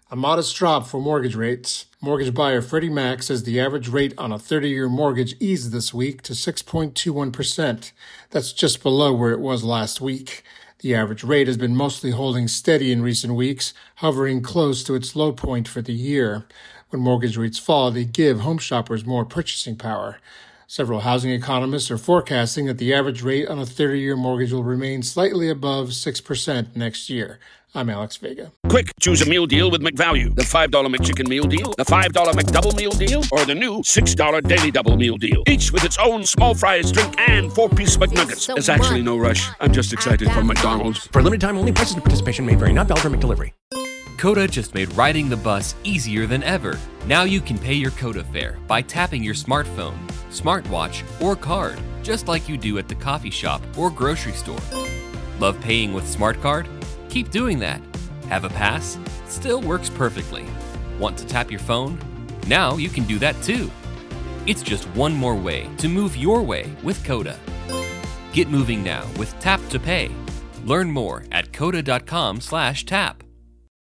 A modest drop for mortgage rates. Mortgage buyer Freddie Mac says the average rate on a 30-year mortgage eased this week to 6.21%. That's just below where it was last week. The average rate has been mostly holding steady in recent weeks, hovering close to its low point for the year. When mortgage rates fall, they give home shoppers more purchasing power. Several housing economists are forecasting that the average rate on a 30-year mortgage will remain slightly above 6% next year. I'm Alex Vega. Quick, choose a meal deal with McValue. The $5 McChicken meal deal, the $5 McDouble meal deal, or the new $6 Daily Double meal deal. Each with its own small fries, drink, and 4-piece McNuggets. There's actually no rush. I'm just excited for McDonald's. For a limited time only, prices and participation may vary. Not valid for McDelivery. Coda just made riding the bus easier than ever. Now you can pay your Coda fare by tapping your smartphone, smartwatch, or card, just like you do at the coffee shop or grocery store. Love paying with SmartCard? Keep doing that. Have a pass? Still works perfectly. Want to tap your phone? Now you can do that too. It's just one more way to move your way with Coda. Get moving now with Tap to Pay. Learn more at coda.com/tap.